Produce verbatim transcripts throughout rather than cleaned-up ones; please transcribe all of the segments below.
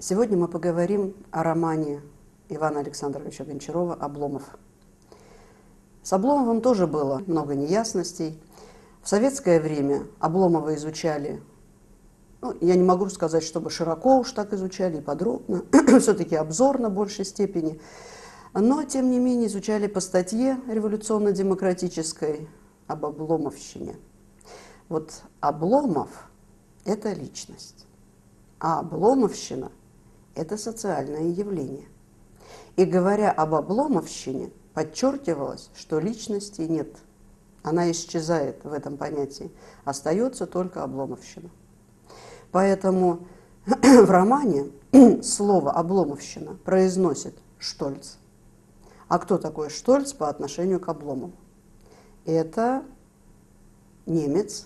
Сегодня мы поговорим о романе Ивана Александровича Гончарова «Обломов». С Обломовым тоже было много неясностей. В советское время Обломова изучали, ну, я не могу сказать, чтобы широко уж так изучали и подробно, все-таки обзорно в большей степени, но, тем не менее, изучали по статье революционно-демократической об Обломовщине. Вот Обломов – это личность, а Обломовщина – это социальное явление. И говоря об Обломовщине, подчеркивалось, что личности нет. Она исчезает в этом понятии. Остается только Обломовщина. Поэтому в романе слово «Обломовщина» произносит Штольц. А кто такой Штольц по отношению к Обломову? Это немец,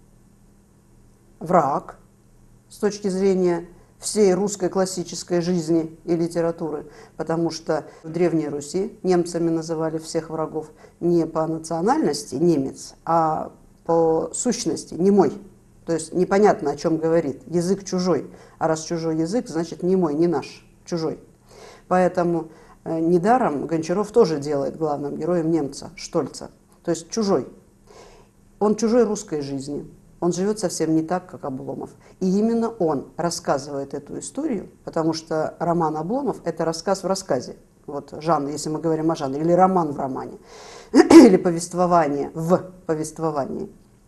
враг с точки зрения всей русской классической жизни и литературы, потому что в Древней Руси немцами называли всех врагов не по национальности немец, а по сущности немой. То есть непонятно, о чем говорит, язык чужой, а раз чужой язык, значит не мой, не наш, чужой. Поэтому э, недаром Гончаров тоже делает главным героем немца, Штольца, то есть чужой. Он чужой русской жизни. Он живет совсем не так, как Обломов. И именно он рассказывает эту историю, потому что роман «Обломов» – это рассказ в рассказе. Вот жанр, если мы говорим о жанре, или роман в романе, или повествование в повествовании.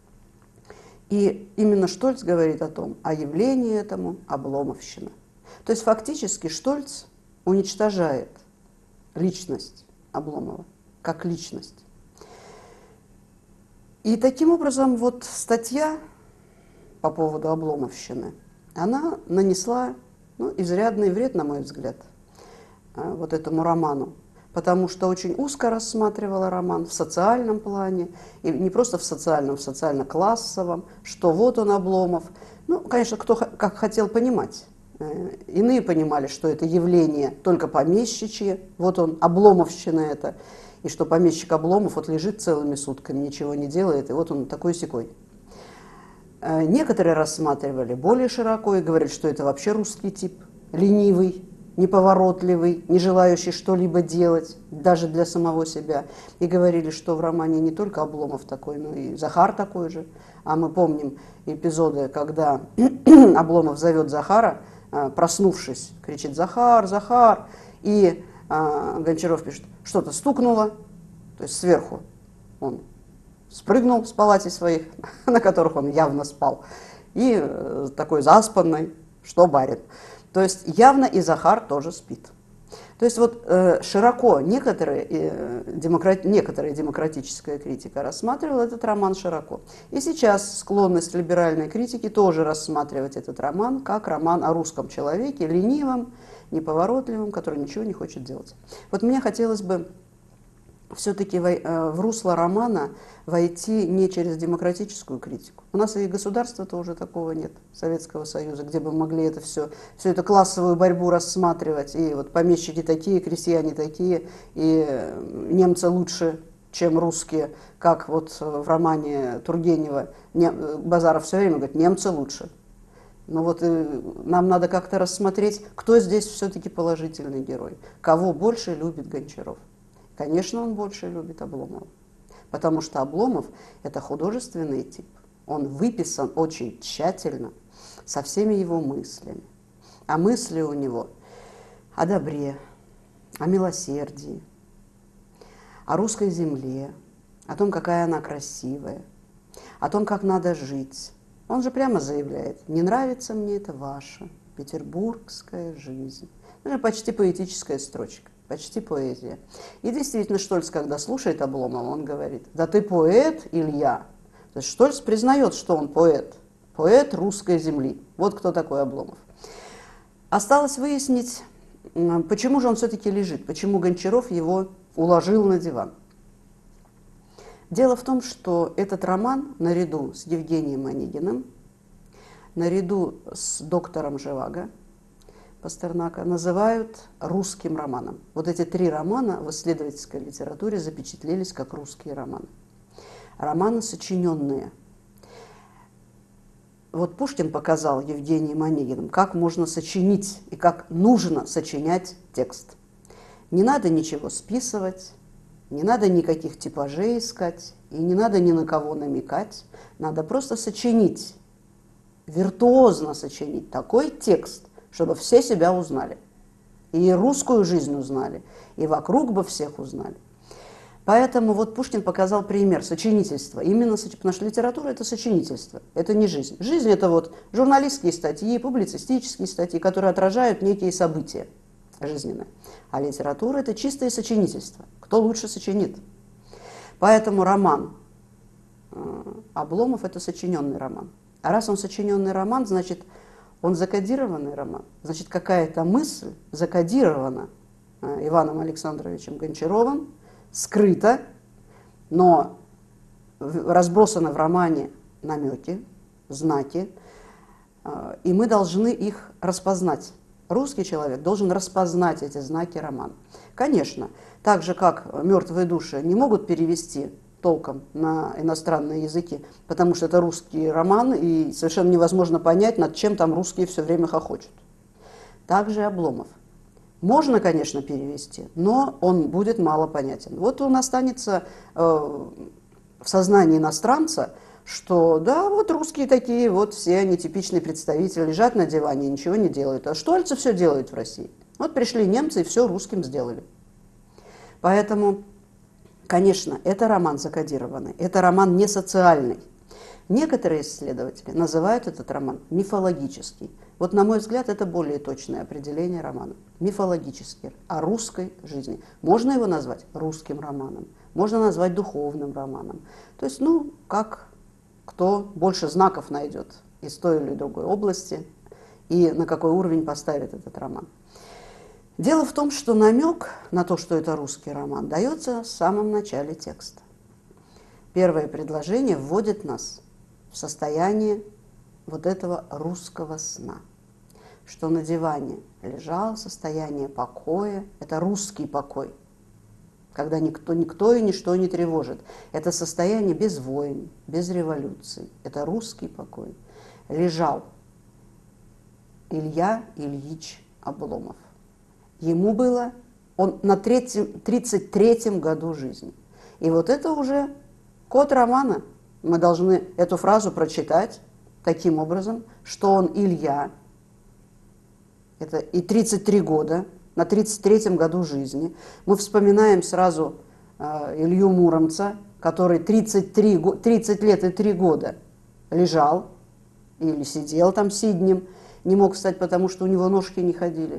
И именно Штольц говорит о том, о явлении этому Обломовщина. То есть фактически Штольц уничтожает личность Обломова, как личность. И таким образом вот статья по поводу Обломовщины, она нанесла ну, изрядный вред, на мой взгляд, вот этому роману, потому что очень узко рассматривала роман в социальном плане, и не просто в социальном, в социально-классовом, что вот он Обломов. Ну, конечно, кто как хотел понимать. Иные понимали, что это явление только помещичье, вот он, Обломовщина это, и что помещик Обломов вот лежит целыми сутками, ничего не делает, и вот он такой-сякой. Некоторые рассматривали более широко и говорили, что это вообще русский тип, ленивый, неповоротливый, не желающий что-либо делать, даже для самого себя. И говорили, что в романе не только Обломов такой, но и Захар такой же. А мы помним эпизоды, когда Обломов зовет Захара, проснувшись, кричит «Захар, Захар!» И а, Гончаров пишет, что-то стукнуло, то есть сверху он спрыгнул с палати своих, на которых он явно спал, и э, такой заспанный, что барин. То есть явно и Захар тоже спит. То есть вот э, широко некоторые, э, демократ, некоторая демократическая критика рассматривала этот роман широко. И сейчас склонность либеральной критики тоже рассматривать этот роман как роман о русском человеке, ленивом, неповоротливым, который ничего не хочет делать. Вот мне хотелось бы все-таки в русло романа войти не через демократическую критику. У нас и государства-то уже такого нет, Советского Союза, где бы могли это все, всю эту классовую борьбу рассматривать. И вот помещики такие, крестьяне такие, и немцы лучше, чем русские, как вот в романе Тургенева Базаров все время говорит, немцы лучше. Но вот нам надо как-то рассмотреть, кто здесь все-таки положительный герой, кого больше любит Гончаров. Конечно, он больше любит Обломова, потому что Обломов – это художественный тип. Он выписан очень тщательно, со всеми его мыслями. А мысли у него о добре, о милосердии, о русской земле, о том, какая она красивая, о том, как надо жить. Он же прямо заявляет, не нравится мне это ваша петербургская жизнь. Это почти поэтическая строчка. Почти поэзия. И действительно, Штольц, когда слушает Обломова, он говорит, да ты поэт, Илья. То есть Штольц признает, что он поэт. Поэт русской земли. Вот кто такой Обломов. Осталось выяснить, почему же он все-таки лежит, почему Гончаров его уложил на диван. Дело в том, что этот роман, наряду с Евгением Онегиным, наряду с доктором Живаго, Пастернака, называют русским романом. Вот эти три романа в исследовательской литературе запечатлелись как русские романы. Романы сочиненные. вот Пушкин показал Евгением Онегиным, как можно сочинить и как нужно сочинять текст. Не надо ничего списывать, не надо никаких типажей искать, и не надо ни на кого намекать. Надо просто сочинить, виртуозно сочинить такой текст, чтобы все себя узнали. И русскую жизнь узнали, и вокруг бы всех узнали. Поэтому вот Пушкин показал пример сочинительства. Именно, потому что литература – это сочинительство, это не жизнь. Жизнь – это вот журналистские статьи, публицистические статьи, которые отражают некие события жизненные. А литература – это чистое сочинительство. Кто лучше сочинит? Поэтому роман Обломов – это сочиненный роман. А раз он сочиненный роман, значит, он закодированный роман. Значит, какая-то мысль закодирована Иваном Александровичем Гончаровым, скрыто, но разбросаны в романе намеки, знаки, и мы должны их распознать. Русский человек должен распознать эти знаки романа. Конечно, так же, как «Мертвые души» не могут перевести толком на иностранные языки, потому что это русский роман, и совершенно невозможно понять, над чем там русские все время хохочут. Также Обломов. Можно, конечно, перевести, но он будет мало понятен. Вот он останется э, в сознании иностранца, что да, вот русские такие, вот все они типичные представители, лежат на диване и ничего не делают. А Штольцы все делают в России. Вот пришли немцы и все русским сделали. Поэтому, конечно, это роман закодированный, это роман не социальный. Некоторые исследователи называют этот роман мифологический. Вот, на мой взгляд, это более точное определение романа. Мифологический, о русской жизни. Можно его назвать русским романом, можно назвать духовным романом. То есть, ну, как кто больше знаков найдет из той или другой области и на какой уровень поставит этот роман. Дело в том, что намек на то, что это русский роман, дается в самом начале текста. Первое предложение вводит нас в состояние вот этого русского сна, что на диване лежал состояние покоя, это русский покой, когда никто, никто и ничто не тревожит. Это состояние без войн, без революции, это русский покой. Лежал Илья Ильич Обломов. Ему было, он на тридцать третьем году жизни. И вот это уже код романа. Мы должны эту фразу прочитать таким образом, что он Илья, это и тридцать три года, на тридцать третьем году жизни. Мы вспоминаем сразу э, Илью Муромца, который тридцать, три, тридцать лет и три года лежал или сидел там сиднем, не мог встать, потому что у него ножки не ходили.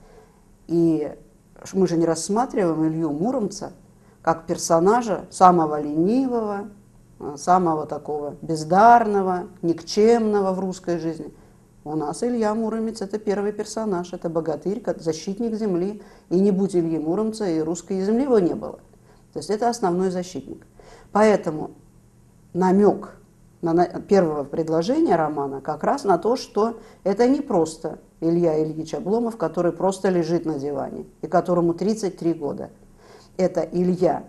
И мы же не рассматриваем Илью Муромца как персонажа самого ленивого, самого такого бездарного, никчемного в русской жизни. У нас Илья Муромец – это первый персонаж, это богатырь, защитник земли. И не будь Ильи Муромца, и русской земли его не было. То есть это основной защитник. Поэтому намек на первого предложения романа как раз на то, что это не просто Илья Ильич Обломов, который просто лежит на диване и которому тридцать три года. Это Илья,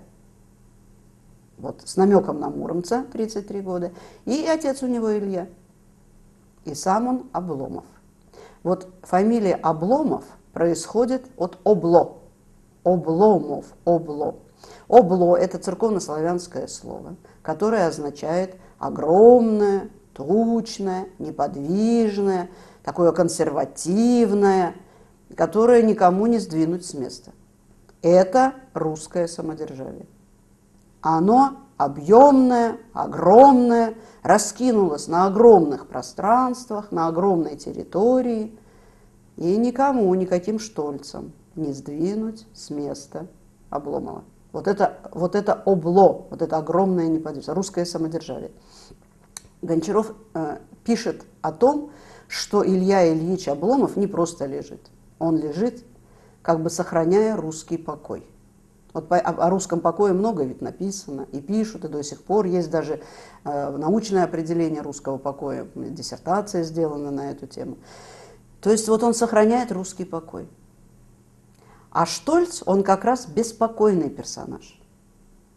вот, с намеком на Муромца, тридцать три года, и отец у него Илья, и сам он Обломов. Вот фамилия Обломов происходит от Обло, Обломов, Обло. Обло – это церковнославянское слово, которое означает огромное, тучное, неподвижное, такое консервативное, которое никому не сдвинуть с места. Это русское самодержавие. Оно объемное, огромное, раскинулось на огромных пространствах, на огромной территории, и никому, никаким Штольцам не сдвинуть с места Обломова. Вот это, вот это обло, вот это огромное неподвижное, русское самодержавие. Гончаров э, пишет о том, что Илья Ильич Обломов не просто лежит, он лежит, как бы сохраняя русский покой. Вот по, о, о русском покое много ведь написано, и пишут, и до сих пор есть даже э, научное определение русского покоя, диссертация сделана на эту тему. То есть вот он сохраняет русский покой. А Штольц, он как раз беспокойный персонаж.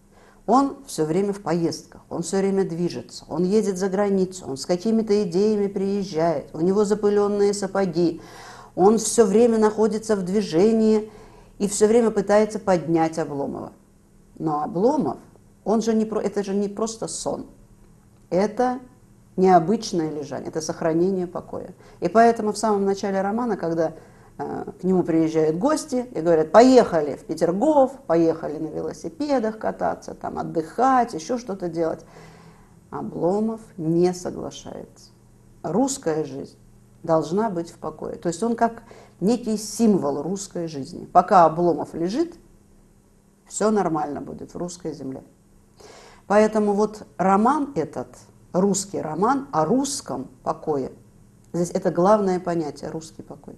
Он все время в поездках, он все время движется, он едет за границу, он с какими-то идеями приезжает, у него запыленные сапоги, он все время находится в движении и все время пытается поднять Обломова. Но Обломов, он же не, это же не просто сон, это необычное лежание, это сохранение покоя. И поэтому в самом начале романа, когда э, к нему приезжают гости и говорят: поехали в Петергоф, поехали на велосипедах кататься, там отдыхать, еще что-то делать, Обломов не соглашается. Русская жизнь должна быть в покое. То есть он как некий символ русской жизни. Пока Обломов лежит, все нормально будет в русской земле. Поэтому вот роман этот, русский роман о русском покое, здесь это главное понятие, русский покой.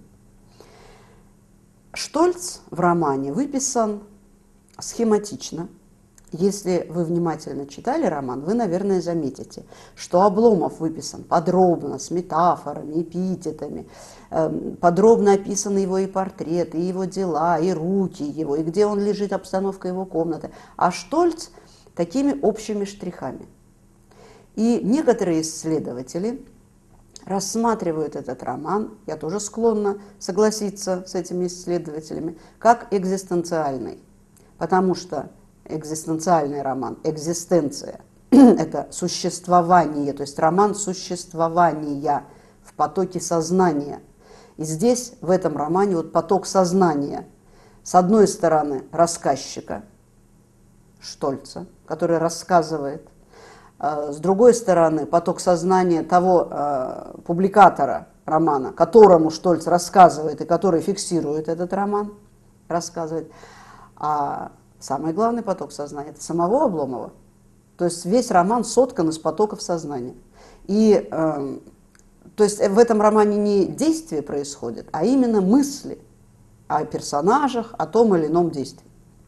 Штольц в романе выписан схематично. Если вы внимательно читали роман, вы, наверное, заметите, что Обломов выписан подробно, с метафорами, эпитетами, подробно описаны его и портреты, и его дела, и руки его, и где он лежит, обстановка его комнаты. А Штольц такими общими штрихами. И некоторые исследователи рассматривают этот роман, я тоже склонна согласиться с этими исследователями, как экзистенциальный, потому что экзистенциальный роман, экзистенция – это существование, то есть роман существования в потоке сознания. И здесь, в этом романе, вот поток сознания. С одной стороны, рассказчика, Штольца, который рассказывает. С другой стороны, поток сознания того э, публикатора романа, которому Штольц рассказывает и который фиксирует этот роман, рассказывает. А самый главный поток сознания – это самого Обломова. То есть весь роман соткан из потоков сознания. И э, то есть в этом романе не действие происходит, а именно мысли о персонажах, о том или ином действии.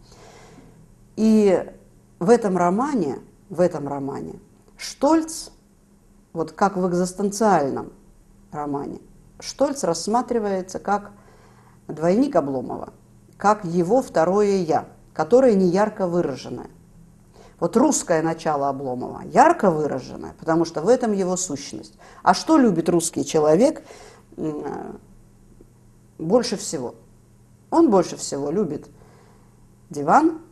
И в этом романе, в этом романе Штольц, вот как в экзистенциальном романе, Штольц рассматривается как двойник Обломова, как его второе «я», которое не ярко выраженное. Вот русское начало Обломова ярко выраженное, потому что в этом его сущность. А что любит русский человек больше всего? Он больше всего любит диван.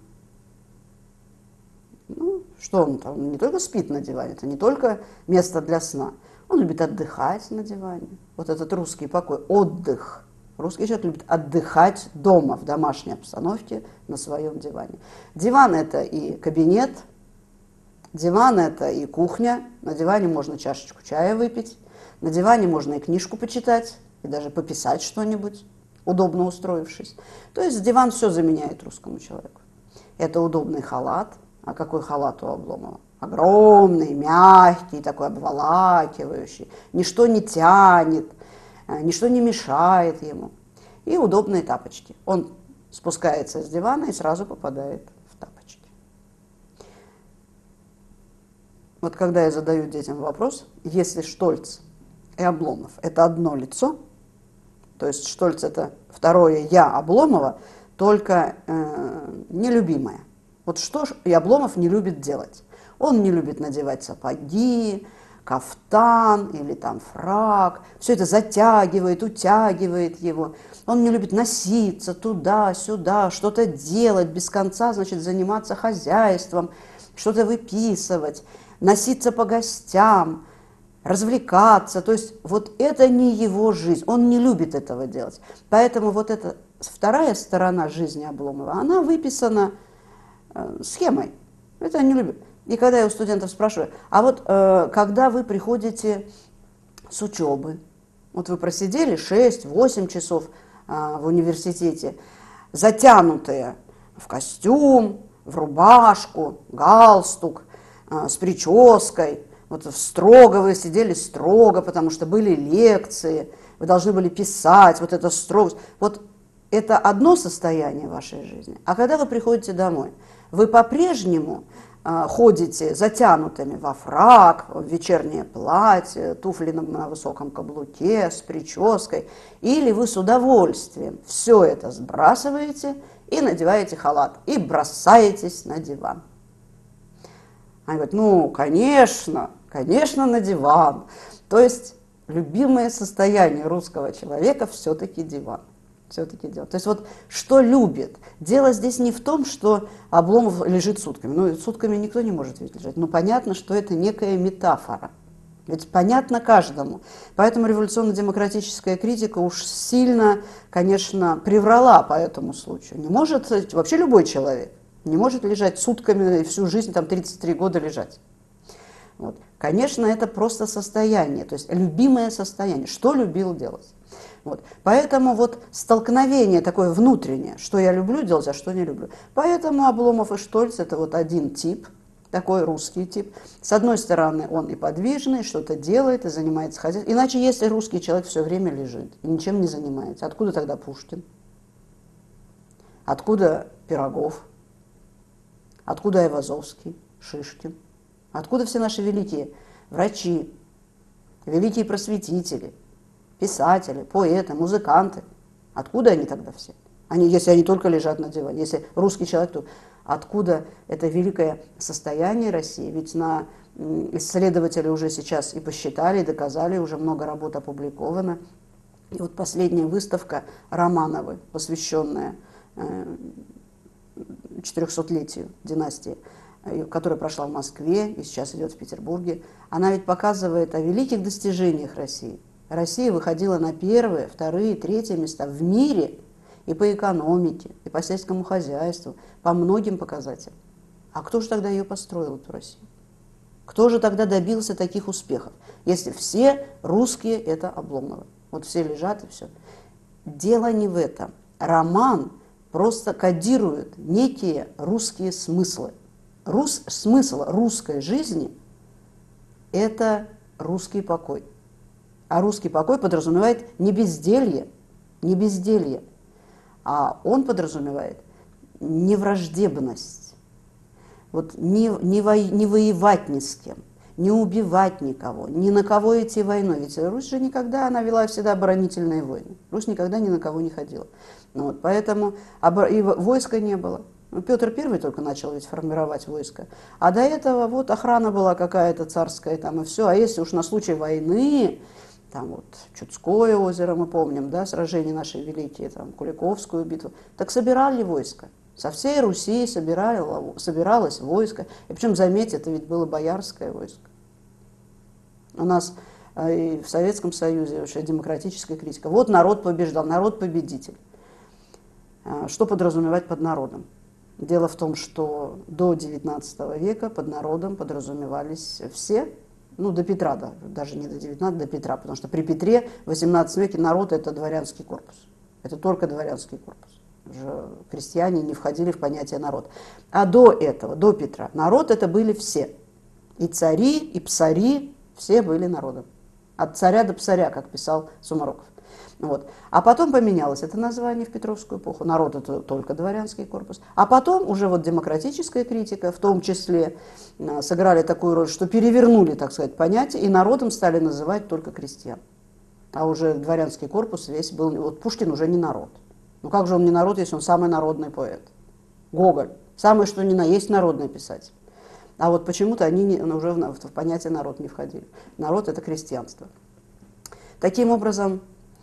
Ну, что он там? Он не только спит на диване, это не только место для сна. Он любит отдыхать на диване. Вот этот русский покой, отдых. Русский человек любит отдыхать дома, в домашней обстановке, на своем диване. Диван – это и кабинет, диван – это и кухня. На диване можно чашечку чая выпить, на диване можно и книжку почитать, и даже пописать что-нибудь, удобно устроившись. То есть диван все заменяет русскому человеку. Это удобный халат. А какой халат у Обломова? Огромный, мягкий, такой обволакивающий. Ничто не тянет, ничто не мешает ему. И удобные тапочки. Он спускается с дивана и сразу попадает в тапочки. Вот когда я задаю детям вопрос, если Штольц и Обломов – это одно лицо, то есть Штольц – это второе «я» Обломова, только э, нелюбимое. Вот что и Обломов не любит делать. Он не любит надевать сапоги, кафтан или там фрак. Все это затягивает, утягивает его. Он не любит носиться туда-сюда, что-то делать без конца, значит, заниматься хозяйством, что-то выписывать, носиться по гостям, развлекаться. То есть вот это не его жизнь. Он не любит этого делать. Поэтому вот эта вторая сторона жизни Обломова, она выписана схемой. Это они любят. И когда я у студентов спрашиваю, а вот э, когда вы приходите с учебы, вот вы просидели шесть-восемь часов э, в университете, затянутые в костюм, в рубашку, галстук, э, с прической, вот строго вы сидели строго, потому что были лекции, вы должны были писать, вот это строгость. Вот это одно состояние вашей жизни. А когда вы приходите домой, вы по-прежнему э, ходите затянутыми во фрак, в вечернее платье, туфли на, на высоком каблуке, с прической, или вы с удовольствием все это сбрасываете и надеваете халат, и бросаетесь на диван. Они говорят, ну, конечно, конечно, на диван. То есть любимое состояние русского человека все-таки диван. Все-таки диван. То есть вот что любит? Дело здесь не в том, что Обломов лежит сутками. Ну, сутками никто не может ведь лежать. Но понятно, что это некая метафора. Ведь понятно каждому. Поэтому революционно-демократическая критика уж сильно, конечно, приврала по этому случаю. Не может вообще любой человек не может лежать сутками и всю жизнь, там тридцать три года лежать. Вот. Конечно, это просто состояние, то есть любимое состояние. Что любил делать? Вот. Поэтому вот столкновение такое внутреннее, что я люблю делать, а что не люблю. Поэтому Обломов и Штольц – это вот один тип, такой русский тип. С одной стороны, он и подвижный, что-то делает, и занимается хозяйством. Иначе, если русский человек все время лежит и ничем не занимается, откуда тогда Пушкин? Откуда Пирогов? Откуда Айвазовский, Шишкин? Откуда все наши великие врачи, великие просветители, писатели, поэты, музыканты? Откуда они тогда все? Они, если они только лежат на диване, если русский человек, то откуда это великое состояние России? Ведь на исследователи уже сейчас и посчитали, и доказали, уже много работ опубликовано. И вот последняя выставка Романовой, посвященная четырехсотлетию династии, которая прошла в Москве и сейчас идет в Петербурге, она ведь показывает о великих достижениях России. Россия выходила на первые, вторые, третьи места в мире и по экономике, и по сельскому хозяйству, по многим показателям. А кто же тогда ее построил, эту Россию? Кто же тогда добился таких успехов, если все русские – это Обломовы? Вот все лежат и все. Дело не в этом. Роман просто кодирует некие русские смыслы. Рус, смысл русской жизни – это русский покой. А русский покой подразумевает не безделье, не безделье, а он подразумевает невраждебность. Вот не, не, во, не воевать ни с кем, не убивать никого, ни на кого идти войной. Ведь Русь же никогда, она вела всегда оборонительные войны. Русь никогда ни на кого не ходила. Вот, поэтому и войска не было. Ну, Петр Первый только начал ведь формировать войско. А до этого вот охрана была какая-то царская там и все. А если уж на случай войны, там вот Чудское озеро мы помним, да, сражения наши великие, там Куликовскую битву, так собирали войско. Со всей Руси собирали, собиралось войско. И причем, заметьте, это ведь было боярское войско. У нас и в Советском Союзе вообще демократическая критика. Вот народ побеждал, народ победитель. Что подразумевать под народом? Дело в том, что до девятнадцатого века под народом подразумевались все, ну до Петра, да, даже не до девятнадцатого, до Петра, потому что при Петре в восемнадцатом веке народ – это дворянский корпус. Это только дворянский корпус. Уже крестьяне не входили в понятие народ. А до этого, до Петра, народ – это были все. И цари, и псари, все были народом. От царя до псаря, как писал Сумароков. Вот. А потом поменялось это название в Петровскую эпоху. Народ – это только дворянский корпус. А потом уже вот демократическая критика, в том числе, сыграли такую роль, что перевернули, так сказать, понятие, и народом стали называть только крестьян. А уже дворянский корпус весь был… Вот Пушкин уже не народ. Ну как же он не народ, если он самый народный поэт? Гоголь – самый что ни на есть народный писатель. А вот почему-то они не, уже в, в понятие народ не входили. Народ – это крестьянство. Таким образом,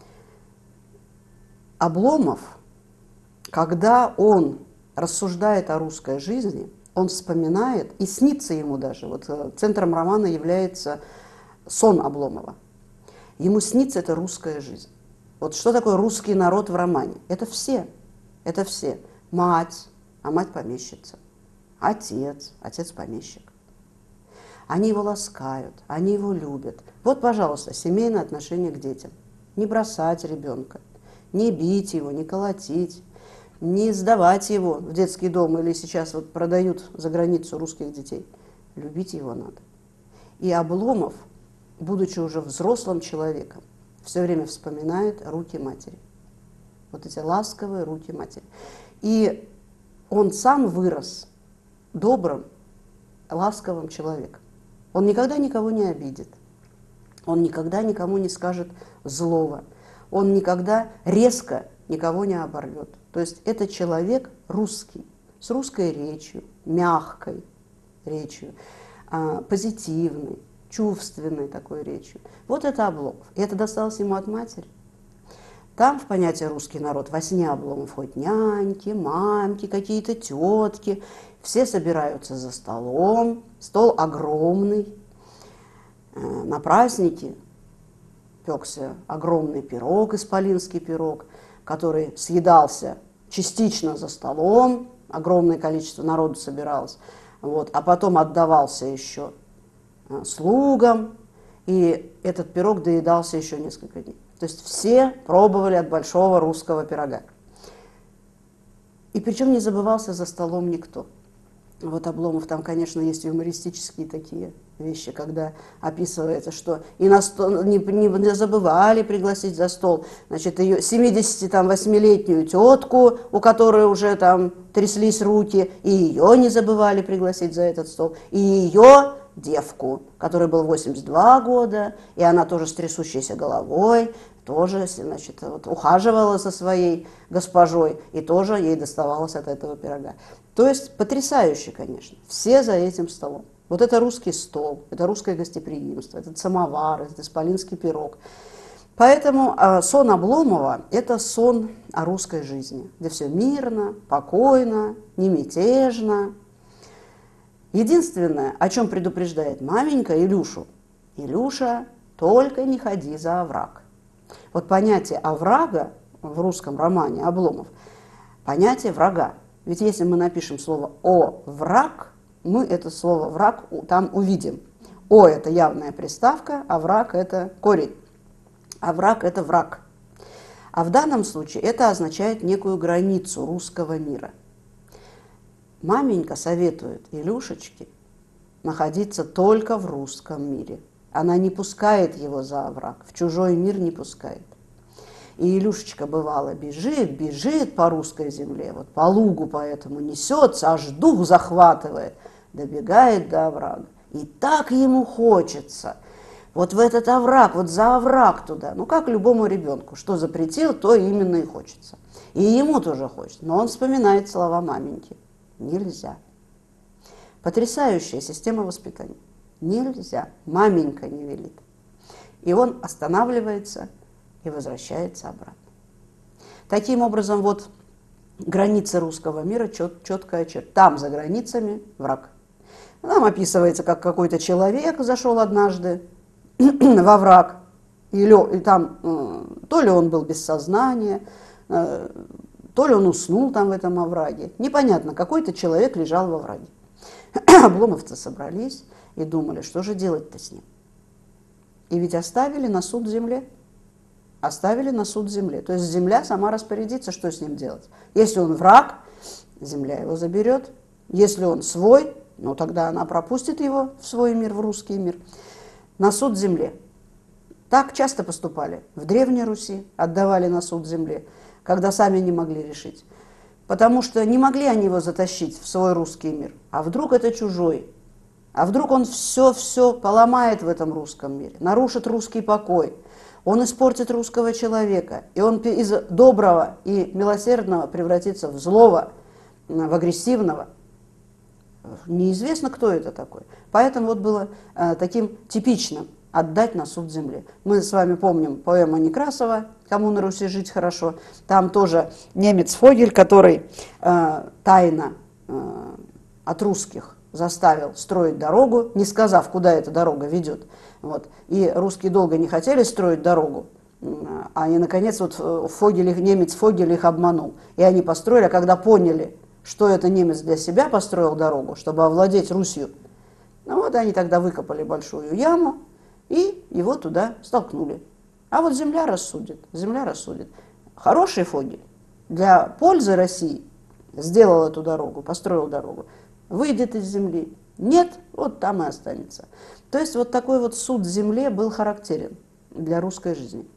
Обломов, когда он рассуждает о русской жизни, он вспоминает, и снится ему даже, вот центром романа является сон Обломова. Ему снится эта русская жизнь. Вот что такое русский народ в романе? Это все, это все. Мать, а мать помещица. Отец, отец помещик. Они его ласкают, они его любят. Вот, пожалуйста, семейное отношение к детям. Не бросать ребенка. Не бить его, не колотить, не сдавать его в детский дом или сейчас вот продают за границу русских детей. Любить его надо. И Обломов, будучи уже взрослым человеком, все время вспоминает руки матери. Вот эти ласковые руки матери. И он сам вырос добрым, ласковым человеком. Он никогда никого не обидит. Он никогда никому не скажет злого. Он никогда резко никого не оборвет. То есть это человек русский, с русской речью, мягкой речью, а, позитивной, чувственной такой речью. Вот это Обломов. И это досталось ему от матери. Там в понятие русский народ во сне Обломов входят няньки, мамки, какие-то тетки. Все собираются за столом. Стол огромный. На праздники пекся огромный пирог, исполинский пирог, который съедался частично за столом. Огромное количество народу собиралось. Вот, а потом отдавался еще слугам. И этот пирог доедался еще несколько дней. То есть все пробовали от большого русского пирога. И причем не забывался за столом никто. Вот Обломов, там, конечно, есть юмористические такие вещи, когда описывается, что и на стол, не, не забывали пригласить за стол, значит, ее семидесятивосьмилетнюю тетку, у которой уже там тряслись руки, и ее не забывали пригласить за этот стол, и ее девку, которой было восемьдесят два года, и она тоже с трясущейся головой, тоже, значит, вот, ухаживала за своей госпожой, и тоже ей доставалось от этого пирога. То есть потрясающе, конечно, все за этим столом. Вот это русский стол, это русское гостеприимство, этот самовар, этот исполинский пирог. Поэтому э, сон Обломова – это сон о русской жизни, где все мирно, покойно, не мятежно. Единственное, о чем предупреждает маменька Илюшу: Илюша, только не ходи за овраг. Вот понятие оврага в русском романе Обломов – понятие врага. Ведь если мы напишем слово «о враг», мы это слово «враг» там увидим. «О» – это явная приставка, а «враг» – это корень. А «враг» – это враг. А в данном случае это означает некую границу русского мира. Маменька советует Илюшечке находиться только в русском мире. Она не пускает его за овраг, в чужой мир не пускает. И Илюшечка, бывало, бежит, бежит по русской земле, вот по лугу поэтому несется, аж дух захватывает, добегает до оврага. И так ему хочется вот в этот овраг, вот за овраг туда. Ну, как любому ребенку, что запретил, то именно и хочется. И ему тоже хочется, но он вспоминает слова маменьки. Нельзя. Потрясающая система воспитания. Нельзя. Маменька не велит. И он останавливается и возвращается обратно. Таким образом, вот границы русского мира чет, четкая черта. Там, за границами, враг. Там описывается, как какой-то человек зашел однажды во враг, и, и там э, то ли он был без сознания, э, то ли он уснул там в этом овраге. Непонятно, какой-то человек лежал во враге. Обломовцы собрались и думали, что же делать-то с ним. И ведь оставили на суд земле. Оставили на суд земле. То есть земля сама распорядится, что с ним делать. Если он враг, земля его заберет. Если он свой, ну тогда она пропустит его в свой мир, в русский мир. На суд земле. Так часто поступали. В Древней Руси отдавали на суд земле, когда сами не могли решить. Потому что не могли они его затащить в свой русский мир. А вдруг это чужой? А вдруг он все-все поломает в этом русском мире, нарушит русский покой? Он испортит русского человека, и он из доброго и милосердного превратится в злого, в агрессивного. Неизвестно, кто это такой. Поэтому вот было э, таким типичным отдать на суд земле. Мы с вами помним поэму Некрасова «Кому на Руси жить хорошо». Там тоже немец Фогель, который э, тайно э, от русских заставил строить дорогу, не сказав, куда эта дорога ведет. Вот. И русские долго не хотели строить дорогу, а они, наконец, вот Фогель, немец Фогель их обманул. И они построили, а когда поняли, что это немец для себя построил дорогу, чтобы овладеть Русью, ну вот они тогда выкопали большую яму и его туда столкнули. А вот земля рассудит, земля рассудит. Хороший Фогель для пользы России сделал эту дорогу, построил дорогу, выйдет из земли. Нет, вот там и останется. То есть вот такой вот суд земле был характерен для русской жизни.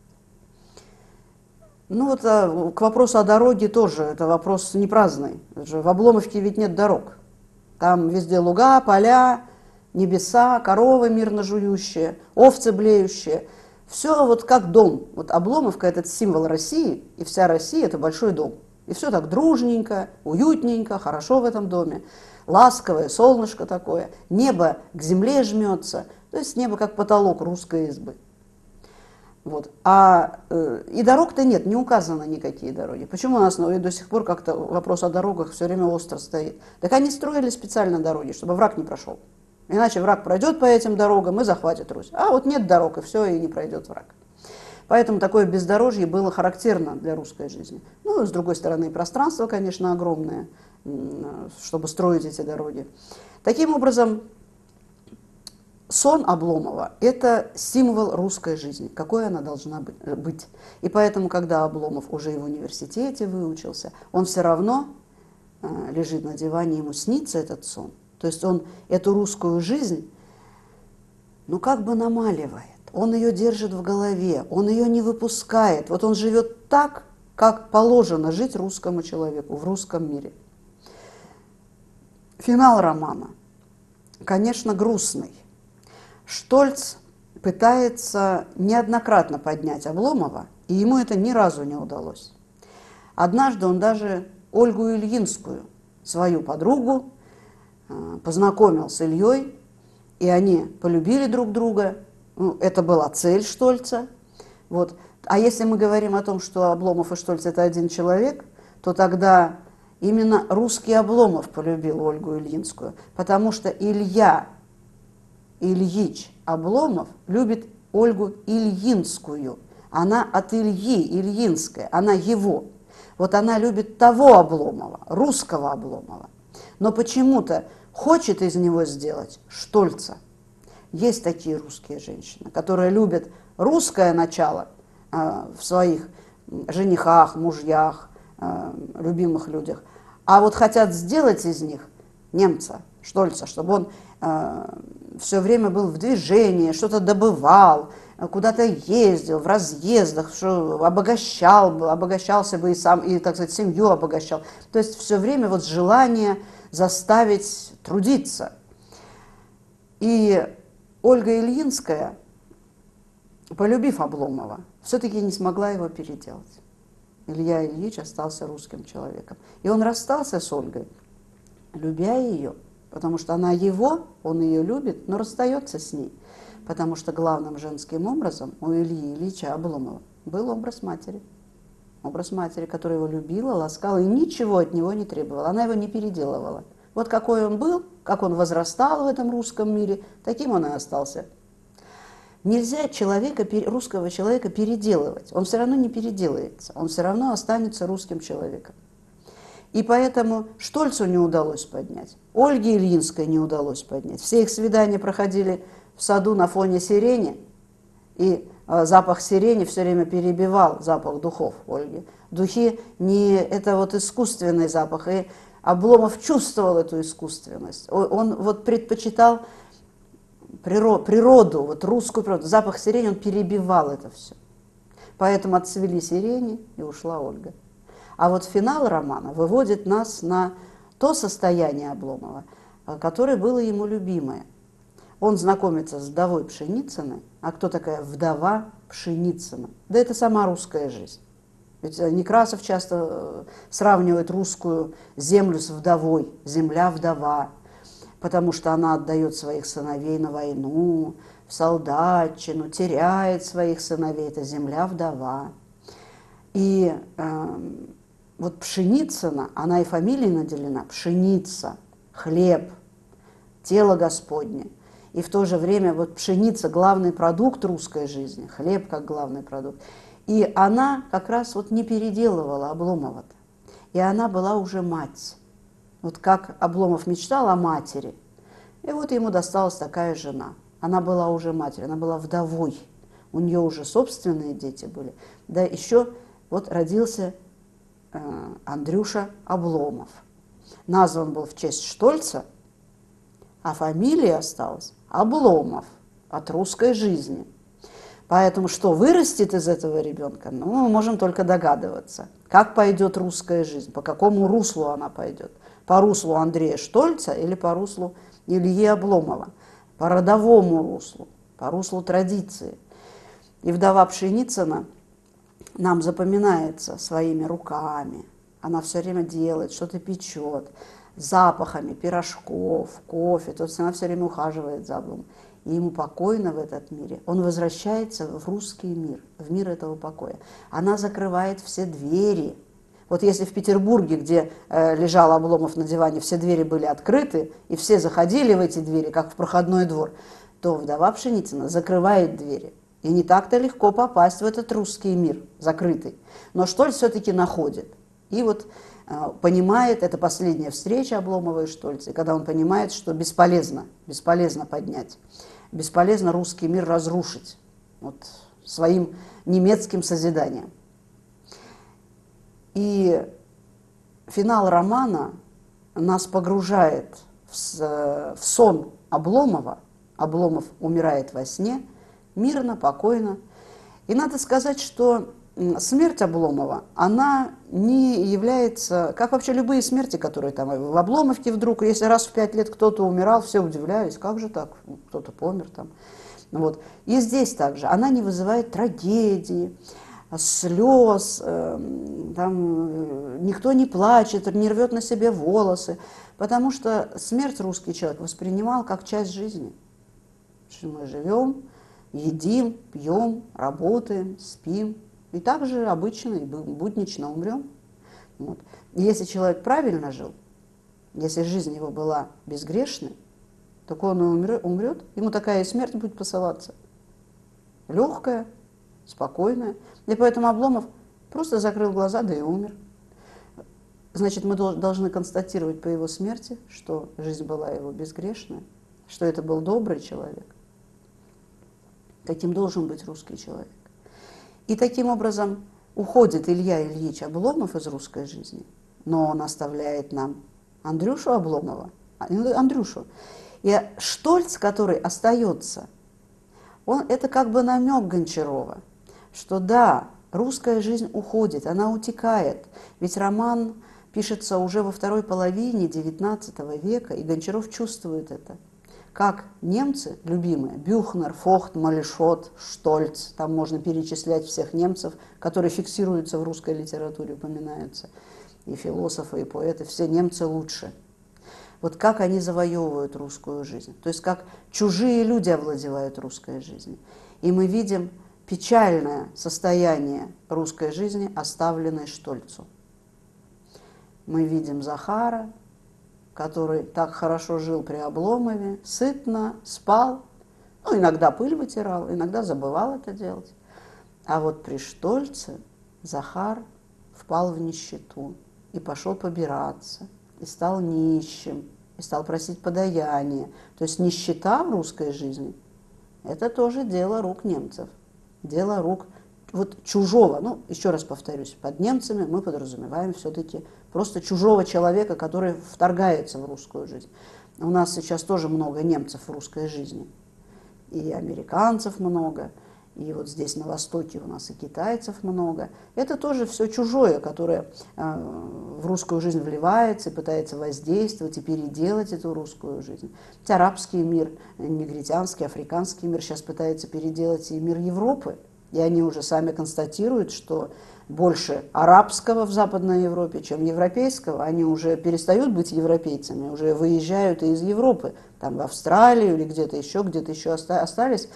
Ну вот а, к вопросу о дороге тоже, это вопрос не праздный. В Обломовке ведь нет дорог. Там везде луга, поля, небеса, коровы мирно жующие, овцы блеющие. Все вот как дом. Вот Обломовка – это символ России, и вся Россия – это большой дом. И все так дружненько, уютненько, хорошо в этом доме. Ласковое солнышко такое, небо к земле жмется, то есть небо как потолок русской избы. Вот. А, э, и дорог-то нет, не указано никакие дороги. Почему у нас ну, и до сих пор как-то вопрос о дорогах все время остро стоит? Так они строили специально дороги, чтобы враг не прошел. Иначе враг пройдет по этим дорогам и захватит Русь. А вот нет дорог, и все, и не пройдет враг. Поэтому такое бездорожье было характерно для русской жизни. Ну, с другой стороны, пространство, конечно, огромное, чтобы строить эти дороги. Таким образом, сон Обломова – это символ русской жизни, какой она должна быть. И поэтому, когда Обломов уже и в университете выучился, он все равно лежит на диване, ему снится этот сон. То есть он эту русскую жизнь, ну, как бы намаливает. Он ее держит в голове, он ее не выпускает. Вот он живет так, как положено жить русскому человеку в русском мире. Финал романа, конечно, грустный. Штольц пытается неоднократно поднять Обломова, и ему это ни разу не удалось. Однажды он даже Ольгу Ильинскую, свою подругу, познакомил с Ильей, и они полюбили друг друга. Ну, это была цель Штольца. Вот. А если мы говорим о том, что Обломов и Штольц – это один человек, то тогда именно русский Обломов полюбил Ольгу Ильинскую, потому что Илья Ильич Обломов любит Ольгу Ильинскую. Она от Ильи, Ильинская, она его. Вот она любит того Обломова, русского Обломова. Но почему-то хочет из него сделать Штольца. Есть такие русские женщины, которые любят русское начало э, в своих женихах, мужьях, э, любимых людях, а вот хотят сделать из них немца, Штольца, чтобы он э, все время был в движении, что-то добывал, куда-то ездил, в разъездах, что обогащал, обогащался бы и сам, и, так сказать, семью обогащал. То есть все время вот желание заставить трудиться. И Ольга Ильинская, полюбив Обломова, все-таки не смогла его переделать. Илья Ильич остался русским человеком. И он расстался с Ольгой, любя ее, потому что она его, он ее любит, но расстается с ней. Потому что главным женским образом у Ильи Ильича Обломова был образ матери. Образ матери, которая его любила, ласкала и ничего от него не требовала. Она его не переделывала. Вот какой он был, как он возрастал в этом русском мире, таким он и остался. Нельзя человека, русского человека переделывать. Он все равно не переделается. Он все равно останется русским человеком. И поэтому Штольцу не удалось поднять, Ольге Ильинской не удалось поднять. Все их свидания проходили в саду на фоне сирени, и э, запах сирени все время перебивал запах духов Ольги. Духи не это вот искусственный запах, и Обломов чувствовал эту искусственность. Он, он вот предпочитал природу, природу, вот русскую природу. Запах сирени, он перебивал это все. Поэтому отцвели сирени, и ушла Ольга. А вот финал романа выводит нас на то состояние Обломова, которое было ему любимое. Он знакомится с вдовой Пшеницыной. А кто такая вдова Пшеницына? Да это сама русская жизнь. Ведь Некрасов часто сравнивает русскую землю с вдовой, земля-вдова, потому что она отдает своих сыновей на войну, в солдатчину, теряет своих сыновей, это земля-вдова. И э, вот Пшеницына, она и фамилией наделена, пшеница, хлеб, тело Господне. И в то же время вот пшеница – главный продукт русской жизни, хлеб как главный продукт. И она как раз вот не переделывала Обломова-то. И она была уже мать. Вот как Обломов мечтал о матери. И вот ему досталась такая жена. Она была уже матерью, она была вдовой. У нее уже собственные дети были. Да еще вот родился э, Андрюша Обломов. Назван был в честь Штольца, а фамилия осталась Обломов от русской жизни. Поэтому что вырастет из этого ребенка, ну, мы можем только догадываться. Как пойдет русская жизнь, по какому руслу она пойдет. По руслу Андрея Штольца или по руслу Ильи Обломова. По родовому руслу, по руслу традиции. И вдова Пшеницына нам запоминается своими руками, Она все время делает, что-то печет, запахами пирожков, кофе. То есть она все время ухаживает за Обломовым. И ему покойно в этот мире. Он возвращается в русский мир, в мир этого покоя. Она закрывает все двери. Вот если в Петербурге, где э, лежал Обломов на диване, все двери были открыты, и все заходили в эти двери, как в проходной двор, то вдова Пшеницына закрывает двери. И не так-то легко попасть в этот русский мир, закрытый. Но Штольц все-таки находит. И вот э, понимает, это последняя встреча Обломова и Штольца, и когда он понимает, что бесполезно, бесполезно поднять. Бесполезно русский мир разрушить вот, своим немецким созиданием. И финал романа нас погружает в, в сон Обломова. Обломов умирает во сне, мирно, покойно. И надо сказать, что смерть Обломова, она не является, как вообще любые смерти, которые там в Обломовке вдруг, если раз в пять лет кто-то умирал, все удивлялись, как же так, кто-то помер там. Вот. И здесь также она не вызывает трагедии, слез, э, там, никто не плачет, не рвет на себе волосы, потому что смерть русский человек воспринимал как часть жизни. Что мы живем, едим, пьем, работаем, спим. И также обычно и буднично умрем. Вот. И если человек правильно жил, если жизнь его была безгрешной, так он и умрет, ему такая смерть будет посылаться. Легкая, спокойная. И поэтому Обломов просто закрыл глаза, да и умер. Значит, мы должны констатировать по его смерти, что жизнь была его безгрешная, что это был добрый человек. Таким должен быть русский человек. И таким образом уходит Илья Ильич Обломов из русской жизни, но он оставляет нам Андрюшу Обломова, Андрюшу. И Штольц, который остается, он, это как бы намек Гончарова, что да, русская жизнь уходит, она утекает. Ведь роман пишется уже во второй половине девятнадцатого века, и Гончаров чувствует это. Как немцы, любимые, Бюхнер, Фохт, Малишот, Штольц, там можно перечислять всех немцев, которые фиксируются в русской литературе, упоминаются, и философы, и поэты, все немцы лучше. Вот как они завоевывают русскую жизнь, то есть как чужие люди овладевают русской жизнью. И мы видим печальное состояние русской жизни, оставленной Штольцу. Мы видим Захара, который так хорошо жил при Обломове, сытно спал, ну, иногда пыль вытирал, иногда забывал это делать. А вот при Штольце Захар впал в нищету и пошел побираться, и стал нищим, и стал просить подаяние. То есть нищета в русской жизни – это тоже дело рук немцев, дело рук вот чужого, ну, еще раз повторюсь, под немцами мы подразумеваем все-таки просто чужого человека, который вторгается в русскую жизнь. У нас сейчас тоже много немцев в русской жизни, и американцев много, и вот здесь на Востоке у нас и китайцев много. Это тоже все чужое, которое э, в русскую жизнь вливается и пытается воздействовать и переделать эту русскую жизнь. Ведь арабский мир, негритянский, африканский мир сейчас пытается переделать и мир Европы. И они уже сами констатируют, что больше арабского в Западной Европе, чем европейского. Они уже перестают быть европейцами, уже выезжают из Европы, там в Австралию или где-то еще, где-то еще остались,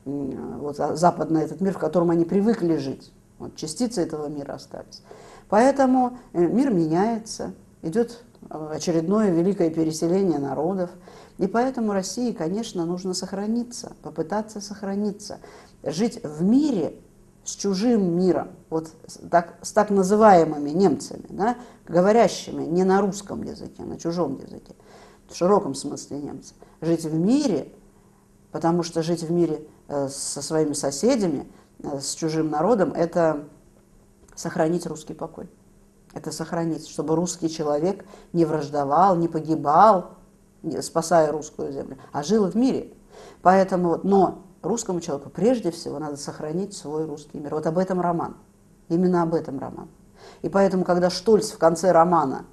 вот западный этот мир, в котором они привыкли жить. Вот частицы этого мира остались. Поэтому мир меняется, идет очередное великое переселение народов. И поэтому России, конечно, нужно сохраниться, попытаться сохраниться. Жить в мире с чужим миром, вот так, с так называемыми немцами, да, говорящими не на русском языке, а на чужом языке, в широком смысле немцы. Жить в мире, потому что жить в мире э, со своими соседями, э, с чужим народом, это сохранить русский покой. Это сохранить, чтобы русский человек не враждовал, не погибал, спасая русскую землю, а жил в мире. Поэтому, но русскому человеку прежде всего надо сохранить свой русский мир. Вот об этом роман. Именно об этом роман. И поэтому, когда Штольц в конце романа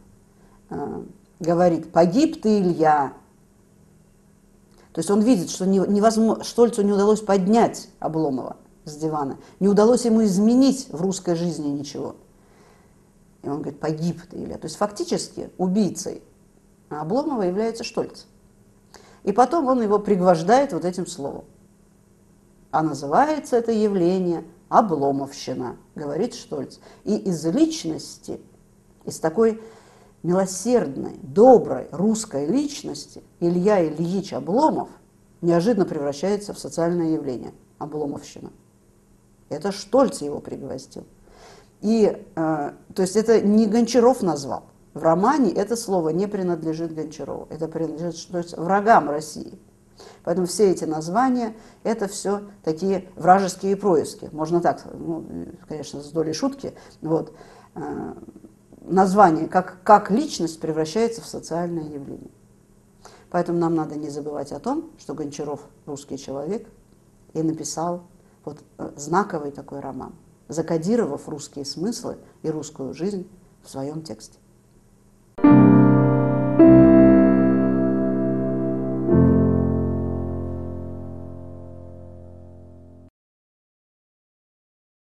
э, говорит «погиб ты, Илья», то есть он видит, что невозможно, Штольцу не удалось поднять Обломова с дивана, не удалось ему изменить в русской жизни ничего. И он говорит, погиб ты, Илья. То есть фактически убийцей Обломова является Штольц. И потом он его пригвождает вот этим словом. А называется это явление обломовщина, говорит Штольц. И из личности, из такой милосердной, доброй русской личности Илья Ильич Обломов неожиданно превращается в социальное явление – обломовщина. Это Штольц его пригвоздил. И, э, то есть это не Гончаров назвал. В романе это слово не принадлежит Гончарову, это принадлежит, то есть, врагам России. Поэтому все эти названия – это все такие вражеские происки. Можно так, ну, конечно, с долей шутки. Вот. Э, название, как, как личность превращается в социальное явление. Поэтому нам надо не забывать о том, что Гончаров русский человек и написал вот знаковый такой роман, закодировав русские смыслы и русскую жизнь в своем тексте.